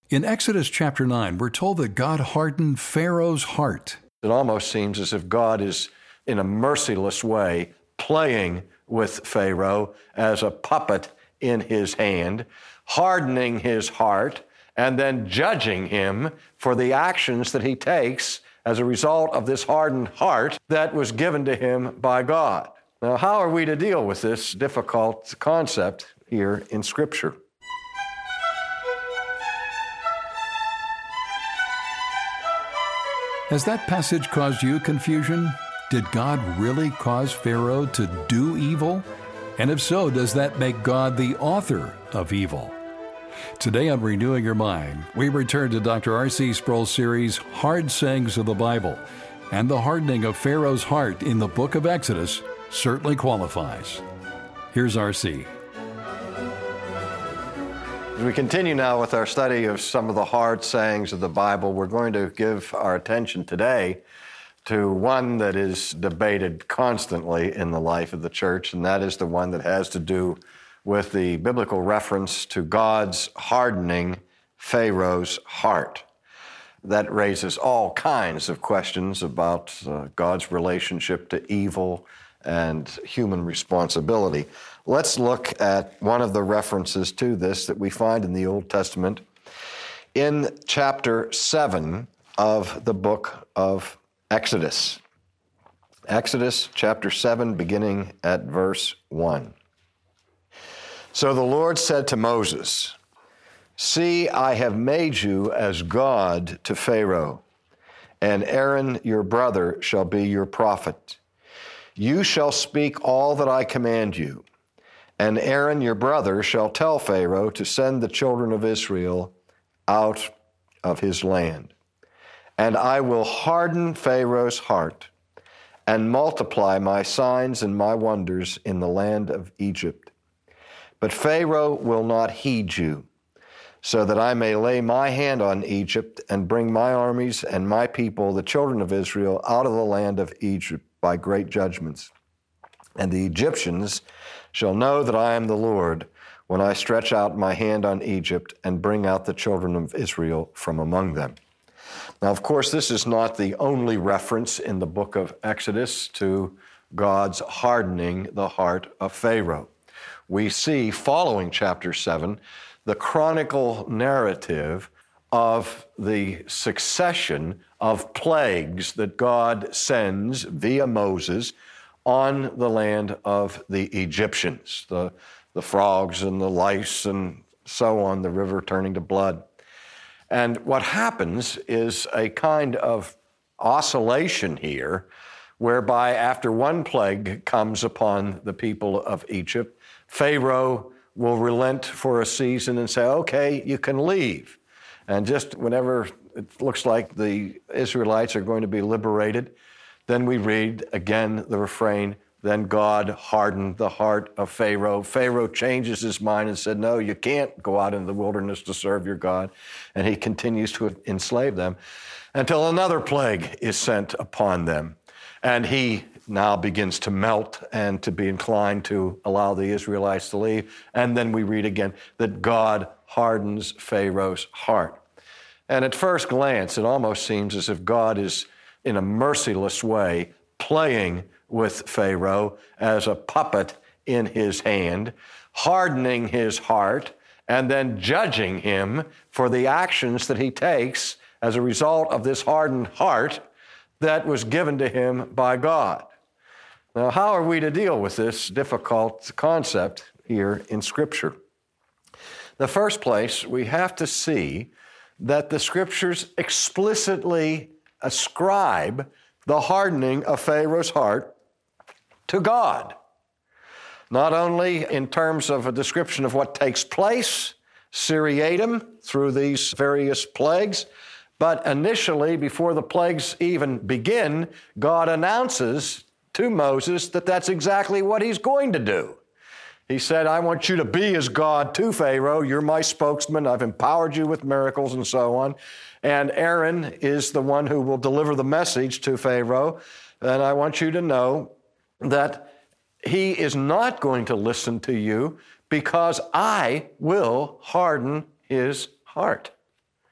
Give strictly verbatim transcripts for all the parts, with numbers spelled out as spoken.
In Exodus chapter nine, we're told that God hardened Pharaoh's heart. It almost seems as if God is, in a merciless way, playing with Pharaoh as a puppet in his hand, hardening his heart, and then judging him for the actions that he takes as a result of this hardened heart that was given to him by God. Now, how are we to deal with this difficult concept here in Scripture? Has that passage caused you confusion? Did God really cause Pharaoh to do evil? And if so, does that make God the author of evil? Today on Renewing Your Mind, we return to Doctor R C Sproul's series, Hard Sayings of the Bible, and the hardening of Pharaoh's heart in the book of Exodus certainly qualifies. Here's R C. As we continue now with our study of some of the hard sayings of the Bible, we're going to give our attention today to one that is debated constantly in the life of the church, and that is the one that has to do with the biblical reference to God's hardening Pharaoh's heart. That raises all kinds of questions about uh, God's relationship to evil and human responsibility. Let's look at one of the references to this that we find in the Old Testament in chapter seven of the book of Exodus. Exodus chapter seven, beginning at verse one. So the Lord said to Moses, "See, I have made you as God to Pharaoh, and Aaron your brother shall be your prophet. You shall speak all that I command you, and Aaron your brother shall tell Pharaoh to send the children of Israel out of his land. And I will harden Pharaoh's heart and multiply my signs and my wonders in the land of Egypt. But Pharaoh will not heed you, so that I may lay my hand on Egypt and bring my armies and my people, the children of Israel, out of the land of Egypt by great judgments. And the Egyptians shall know that I am the Lord when I stretch out my hand on Egypt and bring out the children of Israel from among them." Now, of course, this is not the only reference in the book of Exodus to God's hardening the heart of Pharaoh. We see, following chapter seven, the chronicle narrative of the succession of plagues that God sends via Moses on the land of the Egyptians, the, the frogs and the lice and so on, the river turning to blood. And what happens is a kind of oscillation here, whereby after one plague comes upon the people of Egypt, Pharaoh will relent for a season and say, okay, you can leave. And just whenever it looks like the Israelites are going to be liberated, then we read again the refrain, "Then God hardened the heart of Pharaoh." Pharaoh changes his mind and said, no, you can't go out into the wilderness to serve your God. And he continues to enslave them until another plague is sent upon them. And he now begins to melt and to be inclined to allow the Israelites to leave. And then we read again that God hardens Pharaoh's heart. And at first glance, it almost seems as if God is, in a merciless way, playing with Pharaoh as a puppet in his hand, hardening his heart, and then judging him for the actions that he takes as a result of this hardened heart that was given to him by God. Now, how are we to deal with this difficult concept here in Scripture? In the first place, we have to see that the Scriptures explicitly ascribe the hardening of Pharaoh's heart to God. Not only in terms of a description of what takes place, seriatim, through these various plagues, but initially, before the plagues even begin, God announces to Moses that that's exactly what he's going to do. He said, I want you to be as God to Pharaoh. You're my spokesman. I've empowered you with miracles and so on. And Aaron is the one who will deliver the message to Pharaoh. And I want you to know that he is not going to listen to you because I will harden his heart.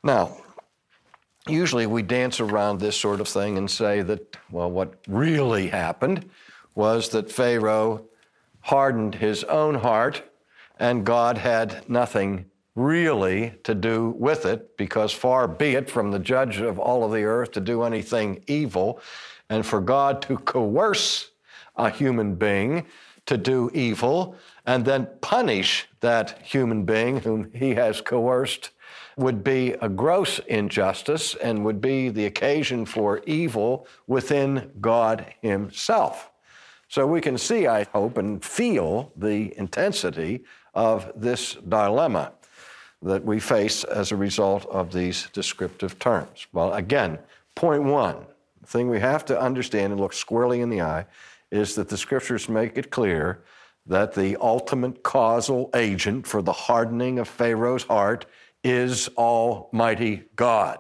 Now, usually we dance around this sort of thing and say that, well, what really happened was that Pharaoh hardened his own heart and God had nothing really to do with it, because far be it from the judge of all of the earth to do anything evil, and for God to coerce a human being to do evil and then punish that human being whom he has coerced would be a gross injustice and would be the occasion for evil within God himself. So we can see, I hope, and feel the intensity of this dilemma that we face as a result of these descriptive terms. Well, again, point one, the thing we have to understand and look squarely in the eye is that the Scriptures make it clear that the ultimate causal agent for the hardening of Pharaoh's heart is Almighty God.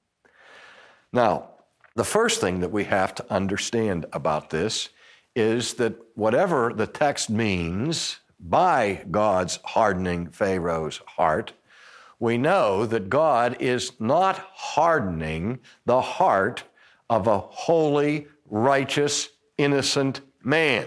Now, the first thing that we have to understand about this is that whatever the text means by God's hardening Pharaoh's heart, we know that God is not hardening the heart of a holy, righteous, innocent man.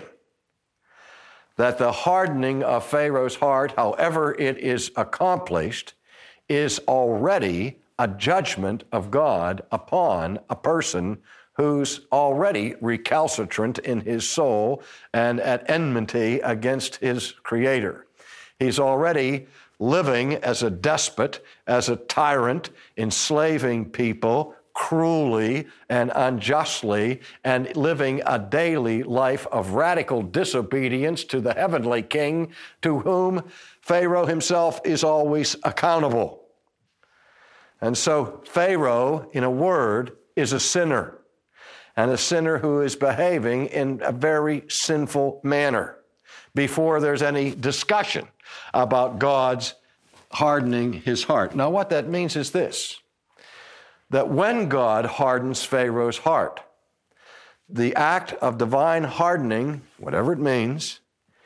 That the hardening of Pharaoh's heart, however it is accomplished, is already a judgment of God upon a person who's already recalcitrant in his soul and at enmity against his Creator. He's already living as a despot, as a tyrant, enslaving people cruelly and unjustly, and living a daily life of radical disobedience to the heavenly King, to whom Pharaoh himself is always accountable. And so Pharaoh, in a word, is a sinner, and a sinner who is behaving in a very sinful manner before there's any discussion about God's hardening his heart. Now, what that means is this, that when God hardens Pharaoh's heart, the act of divine hardening, whatever it means,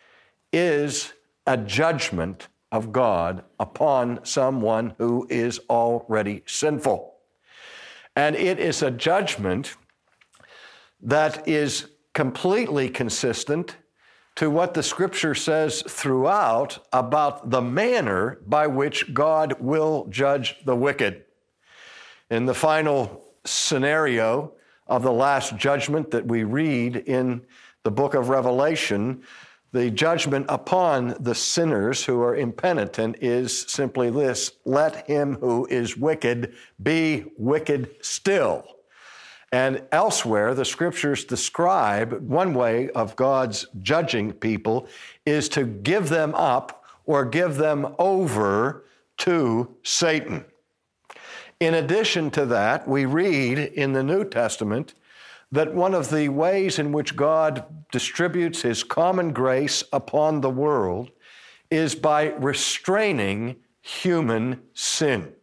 is a judgment of God upon someone who is already sinful. And it is a judgment that is completely consistent to what the Scripture says throughout about the manner by which God will judge the wicked. In the final scenario of the last judgment that we read in the book of Revelation, the judgment upon the sinners who are impenitent is simply this: let him who is wicked be wicked still. And elsewhere, the Scriptures describe one way of God's judging people is to give them up or give them over to Satan. In addition to that, we read in the New Testament that one of the ways in which God distributes his common grace upon the world is by restraining human sin.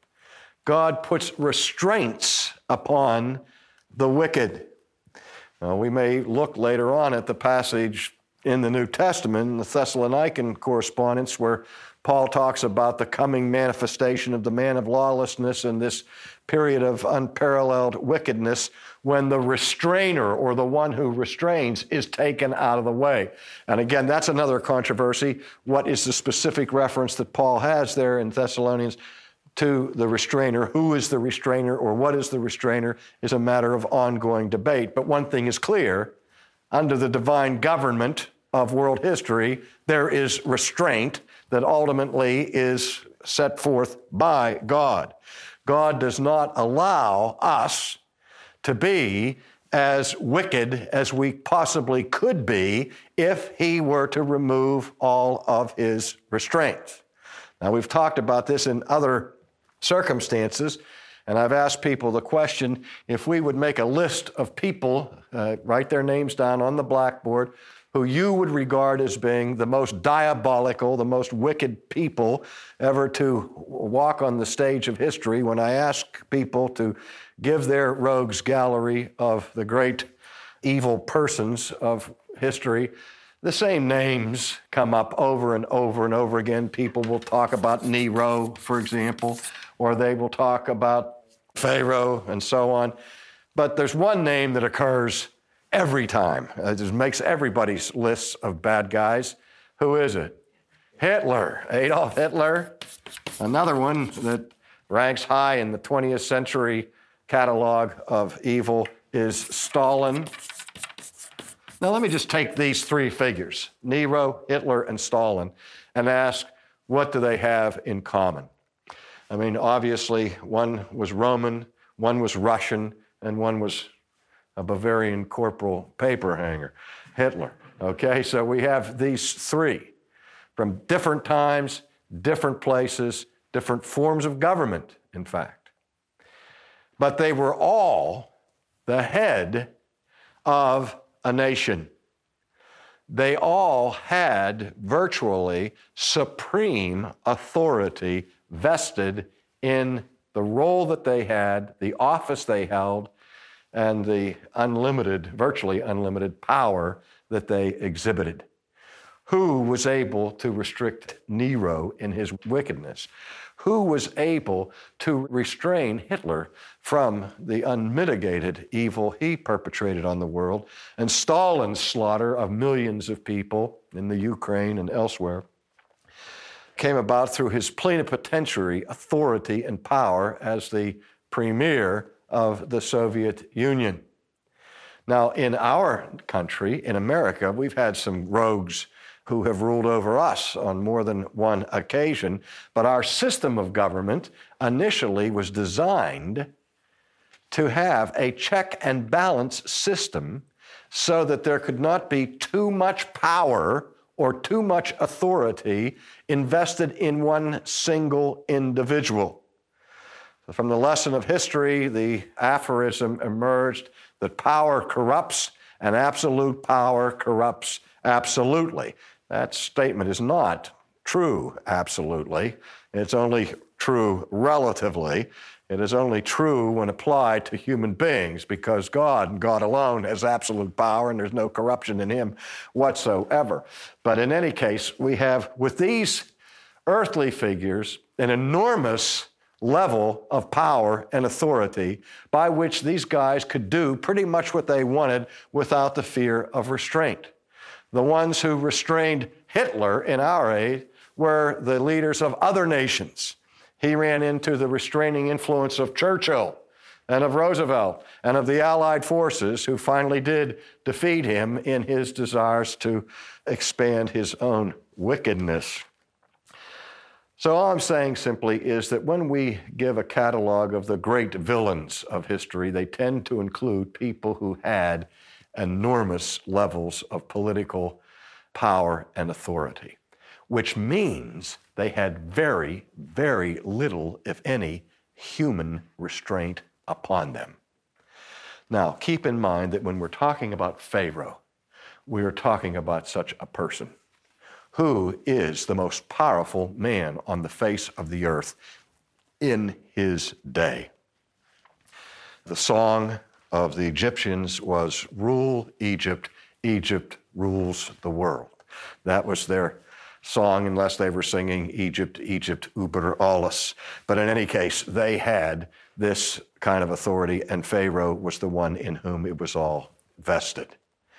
God puts restraints upon the wicked. Now, we may look later on at the passage in the New Testament, in the Thessalonican correspondence, where Paul talks about the coming manifestation of the man of lawlessness and this period of unparalleled wickedness when the restrainer, or the one who restrains, is taken out of the way. And again, that's another controversy. What is the specific reference that Paul has there in Thessalonians to the restrainer? Who is the restrainer, or what is the restrainer, is a matter of ongoing debate. But one thing is clear: under the divine government of world history, there is restraint that ultimately is set forth by God. God does not allow us to be as wicked as we possibly could be if he were to remove all of his restraints. Now, we've talked about this in other circumstances, and I've asked people the question, if we would make a list of people, uh, write their names down on the blackboard, who you would regard as being the most diabolical, the most wicked people ever to walk on the stage of history. When I ask people to give their rogues gallery of the great evil persons of history, the same names come up over and over and over again. People will talk about Nero, for example, or they will talk about Pharaoh and so on. But there's one name that occurs every time. It just makes everybody's lists of bad guys. Who is it? Hitler, Adolf Hitler. Another one that ranks high in the twentieth century catalog of evil is Stalin. Now let me just take these three figures, Nero, Hitler, and Stalin, and ask, what do they have in common? I mean, obviously, one was Roman, one was Russian, and one was a Bavarian corporal paper hanger, Hitler. Okay, so we have these three from different times, different places, different forms of government, in fact. But they were all the head of a nation. They all had virtually supreme authority vested in the role that they had, the office they held, and the unlimited, virtually unlimited power that they exhibited. Who was able to restrict Nero in his wickedness? Who was able to restrain Hitler from the unmitigated evil he perpetrated on the world, and Stalin's slaughter of millions of people in the Ukraine and elsewhere came about through his plenipotentiary authority and power as the premier of the Soviet Union. Now, in our country, in America, we've had some rogues who have ruled over us on more than one occasion, but our system of government initially was designed to have a check and balance system so that there could not be too much power or too much authority invested in one single individual. So from the lesson of history, the aphorism emerged that power corrupts and absolute power corrupts absolutely. That statement is not true absolutely. It's only true relatively. It is only true when applied to human beings, because God and God alone has absolute power and there's no corruption in him whatsoever. But in any case, we have with these earthly figures an enormous level of power and authority by which these guys could do pretty much what they wanted without the fear of restraint. The ones who restrained Hitler in our age were the leaders of other nations. He ran into the restraining influence of Churchill and of Roosevelt and of the Allied forces, who finally did defeat him in his desires to expand his own wickedness. So all I'm saying simply is that when we give a catalog of the great villains of history, they tend to include people who had enormous levels of political power and authority, which means they had very, very little, if any, human restraint upon them. Now, keep in mind that when we're talking about Pharaoh, we are talking about such a person who is the most powerful man on the face of the earth in his day. The song of the Egyptians was, "Rule Egypt, Egypt rules the world." That was their song, unless they were singing Egypt, Egypt, über alles. But in any case, they had this kind of authority, and Pharaoh was the one in whom it was all vested.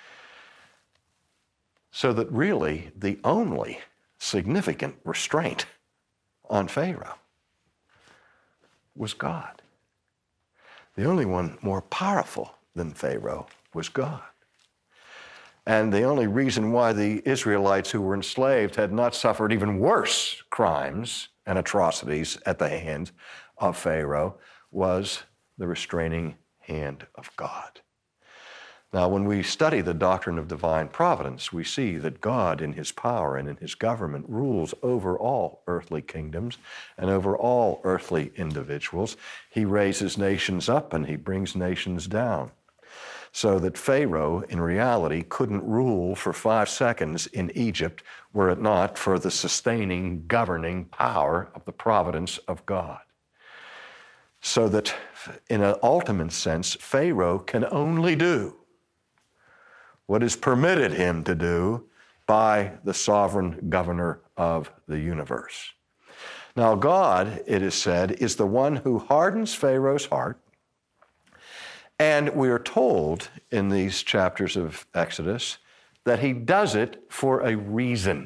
So that really the only significant restraint on Pharaoh was God. The only one more powerful than Pharaoh was God. And the only reason why the Israelites who were enslaved had not suffered even worse crimes and atrocities at the hands of Pharaoh was the restraining hand of God. Now, when we study the doctrine of divine providence, we see that God in his power and in his government rules over all earthly kingdoms and over all earthly individuals. He raises nations up and he brings nations down. So that Pharaoh, in reality, couldn't rule for five seconds in Egypt were it not for the sustaining, governing power of the providence of God. So that, in an ultimate sense, Pharaoh can only do what is permitted him to do by the sovereign governor of the universe. Now God, it is said, is the one who hardens Pharaoh's heart. And we are told in these chapters of Exodus that he does it for a reason.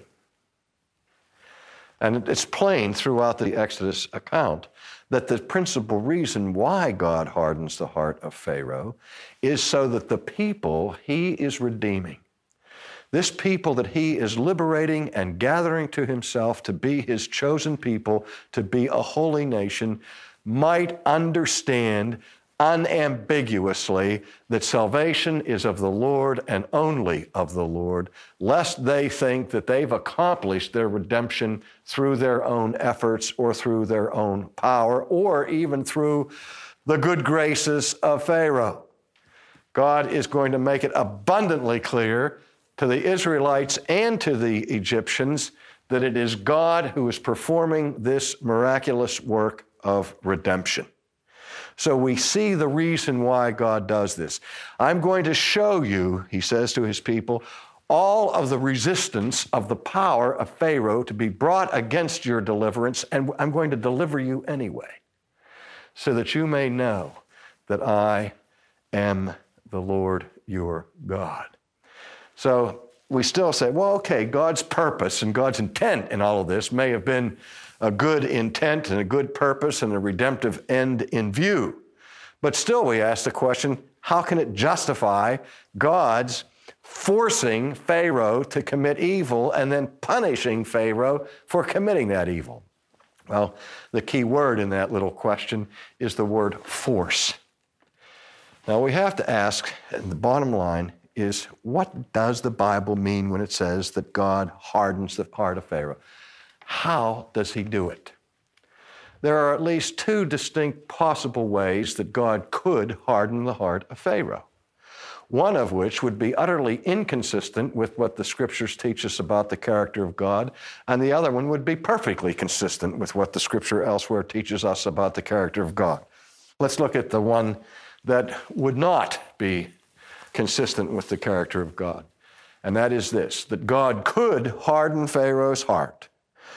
And it's plain throughout the Exodus account that the principal reason why God hardens the heart of Pharaoh is so that the people he is redeeming, this people that he is liberating and gathering to himself to be his chosen people, to be a holy nation, might understand unambiguously that salvation is of the Lord and only of the Lord, lest they think that they've accomplished their redemption through their own efforts or through their own power or even through the good graces of Pharaoh. God is going to make it abundantly clear to the Israelites and to the Egyptians that it is God who is performing this miraculous work of redemption. So we see the reason why God does this. I'm going to show you, he says to his people, all of the resistance of the power of Pharaoh to be brought against your deliverance, and I'm going to deliver you anyway, so that you may know that I am the Lord your God. So we still say, well, okay, God's purpose and God's intent in all of this may have been a good intent and a good purpose and a redemptive end in view. But still we ask the question, how can it justify God's forcing Pharaoh to commit evil and then punishing Pharaoh for committing that evil? Well, the key word in that little question is the word force. Now we have to ask, and the bottom line is, what does the Bible mean when it says that God hardens the heart of Pharaoh? How does he do it? There are at least two distinct possible ways that God could harden the heart of Pharaoh. One of which would be utterly inconsistent with what the Scriptures teach us about the character of God, and the other one would be perfectly consistent with what the Scripture elsewhere teaches us about the character of God. Let's look at the one that would not be consistent with the character of God, and that is this, that God could harden Pharaoh's heart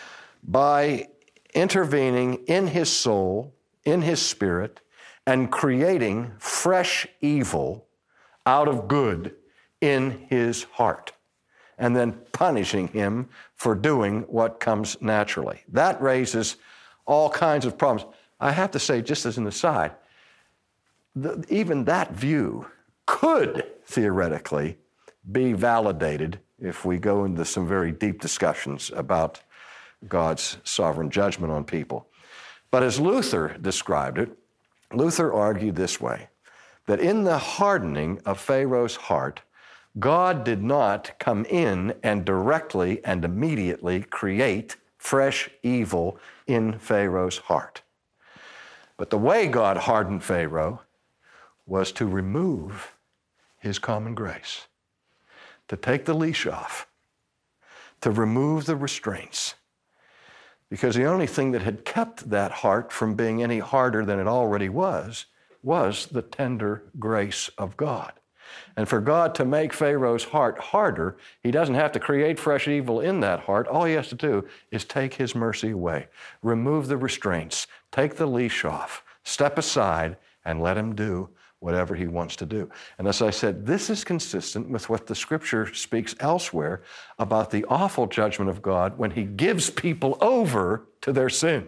by intervening in his soul, in his spirit, and creating fresh evil out of good in his heart, and then punishing him for doing what comes naturally. That raises all kinds of problems. I have to say, just as an aside, the, even that view could theoretically be validated if we go into some very deep discussions about God's sovereign judgment on people. But as Luther described it, Luther argued this way, that in the hardening of Pharaoh's heart, God did not come in and directly and immediately create fresh evil in Pharaoh's heart. But the way God hardened Pharaoh was to remove his common grace, to take the leash off, to remove the restraints. Because the only thing that had kept that heart from being any harder than it already was, was the tender grace of God. And for God to make Pharaoh's heart harder, he doesn't have to create fresh evil in that heart. All he has to do is take his mercy away, remove the restraints, take the leash off, step aside, and let him do whatever he wants to do. And as I said, this is consistent with what the Scripture speaks elsewhere about the awful judgment of God when he gives people over to their sin,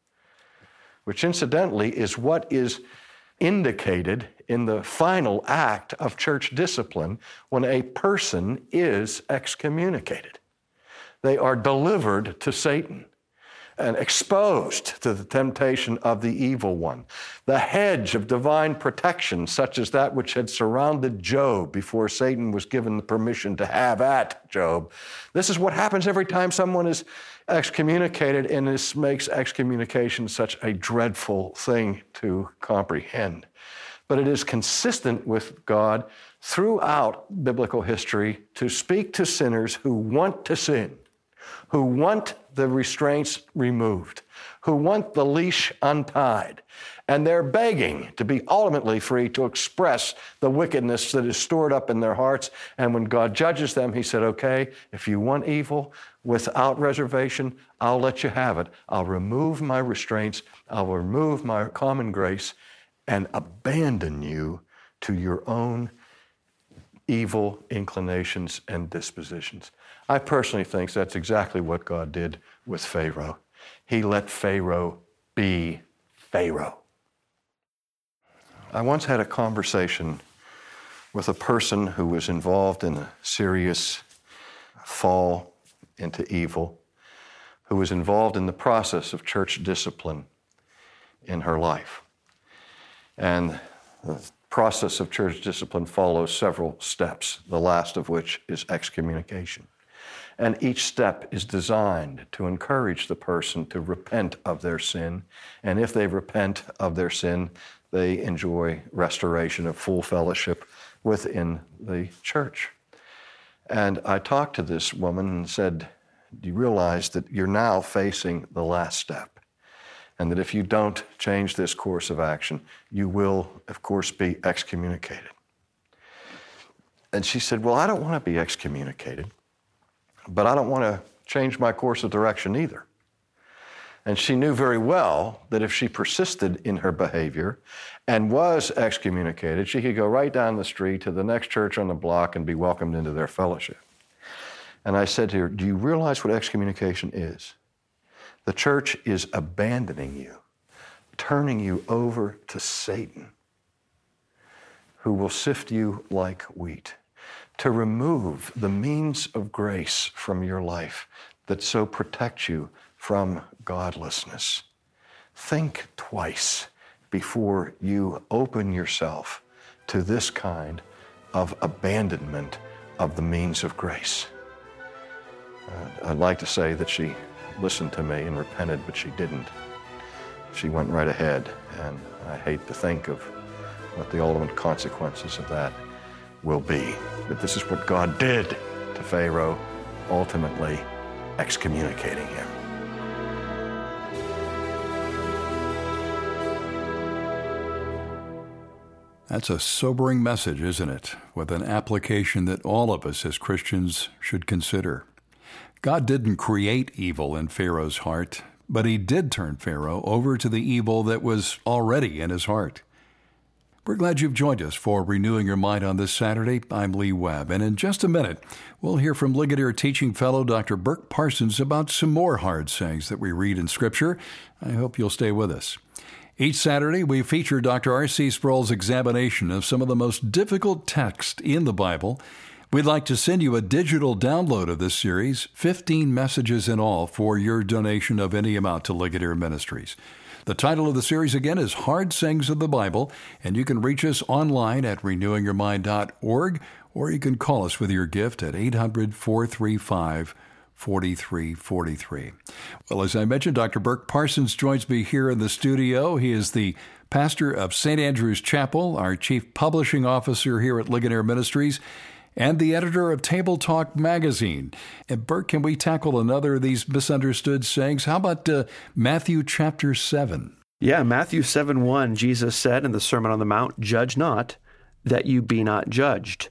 which incidentally is what is indicated in the final act of church discipline when a person is excommunicated. They are delivered to Satan and exposed to the temptation of the evil one. The hedge of divine protection, such as that which had surrounded Job before Satan was given the permission to have at Job. This is what happens every time someone is excommunicated, and this makes excommunication such a dreadful thing to comprehend. But it is consistent with God throughout biblical history to speak to sinners who want to sin, who want the restraints removed, who want the leash untied, and they're begging to be ultimately free to express the wickedness that is stored up in their hearts. And when God judges them, he said, okay, if you want evil without reservation, I'll let you have it. I'll remove my restraints, I'll remove my common grace, and abandon you to your own evil inclinations and dispositions. I personally think that's exactly what God did with Pharaoh. He let Pharaoh be Pharaoh. I once had a conversation with a person who was involved in a serious fall into evil, who was involved in the process of church discipline in her life. And the process of church discipline follows several steps, the last of which is excommunication. And each step is designed to encourage the person to repent of their sin. And if they repent of their sin, they enjoy restoration of full fellowship within the church. And I talked to this woman and said, do you realize that you're now facing the last step? And that if you don't change this course of action, you will, of course, be excommunicated. And she said, well, I don't want to be excommunicated, but I don't want to change my course of direction either. And she knew very well that if she persisted in her behavior and was excommunicated, she could go right down the street to the next church on the block and be welcomed into their fellowship. And I said to her, do you realize what excommunication is? The church is abandoning you, turning you over to Satan, who will sift you like wheat, to remove the means of grace from your life that so protect you from godlessness. Think twice before you open yourself to this kind of abandonment of the means of grace. Uh, I'd like to say that she listened to me and repented, but she didn't. She went right ahead, and I hate to think of what the ultimate consequences of that will be. But this is what God did to Pharaoh, ultimately excommunicating him. That's a sobering message, isn't it? With an application that all of us as Christians should consider. God didn't create evil in Pharaoh's heart, but he did turn Pharaoh over to the evil that was already in his heart. We're glad you've joined us for Renewing Your Mind on this Saturday. I'm Lee Webb, and in just a minute, we'll hear from Ligonier teaching fellow Doctor Burk Parsons about some more hard sayings that we read in Scripture. I hope you'll stay with us. Each Saturday, we feature Doctor R C Sproul's examination of some of the most difficult texts in the Bible. We'd like to send you a digital download of this series, fifteen messages in all, for your donation of any amount to Ligonier Ministries. The title of the series again is Hard Sayings of the Bible, and you can reach us online at renewing your mind dot org, or you can call us with your gift at eight hundred, four three five, four three four three. Well, as I mentioned, Doctor Burk Parsons joins me here in the studio. He is the pastor of Saint Andrew's Chapel, our chief publishing officer here at Ligonier Ministries, and the editor of Table Talk magazine. And Burk, can we tackle another of these misunderstood sayings? How about uh, Matthew chapter seven? Yeah, Matthew seven one, Jesus said in the Sermon on the Mount, "Judge not, that you be not judged."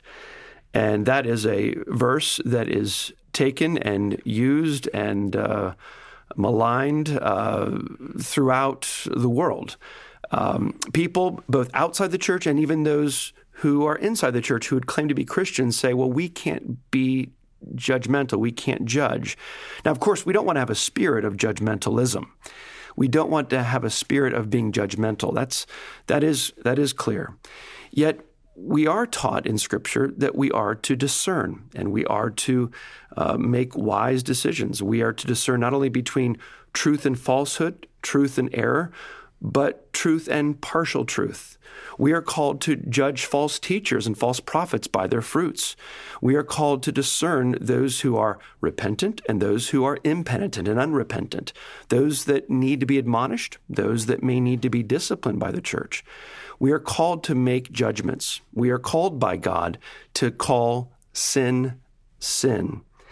And that is a verse that is taken and used and uh, maligned uh, throughout the world. Um, people, both outside the church and even those who are inside the church who would claim to be Christians, say, well, we can't be judgmental. We can't judge. Now, of course, we don't want to have a spirit of judgmentalism. We don't want to have a spirit of being judgmental. That's, that is, that is clear. Yet, we are taught in Scripture that we are to discern, and we are to uh, make wise decisions. We are to discern not only between truth and falsehood, truth and error, but truth and partial truth. We are called to judge false teachers and false prophets by their fruits. We are called to discern those who are repentant and those who are impenitent and unrepentant, those that need to be admonished, those that may need to be disciplined by the church. We are called to make judgments. We are called by God to call sin, sin.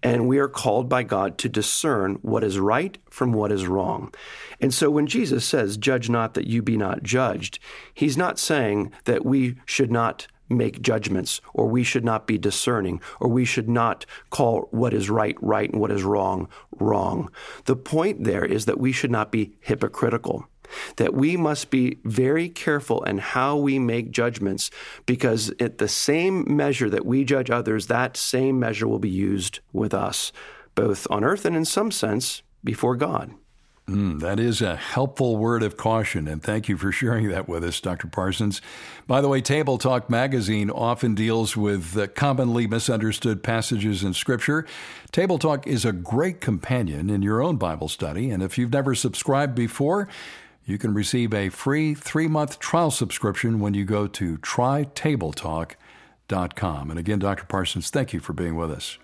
And we are called by God to discern what is right from what is wrong. And so when Jesus says, judge not that you be not judged, he's not saying that we should not make judgments, or we should not be discerning, or we should not call what is right, right, and what is wrong, wrong. The point there is that we should not be hypocritical, that we must be very careful in how we make judgments, because at the same measure that we judge others, that same measure will be used with us, both on earth and in some sense before God. Mm, that is a helpful word of caution, and thank you for sharing that with us, Doctor Parsons. By the way, Table Talk magazine often deals with uh, commonly misunderstood passages in Scripture. Table Talk is a great companion in your own Bible study, and if you've never subscribed before, you can receive a free three-month trial subscription when you go to try table talk dot com. And again, Doctor Parsons, thank you for being with us.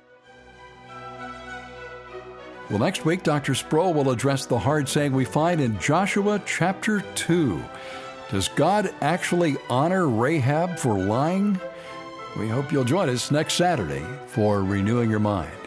Well, next week, Doctor Sproul will address the hard saying we find in Joshua chapter two. Does God actually honor Rahab for lying? We hope you'll join us next Saturday for Renewing Your Mind.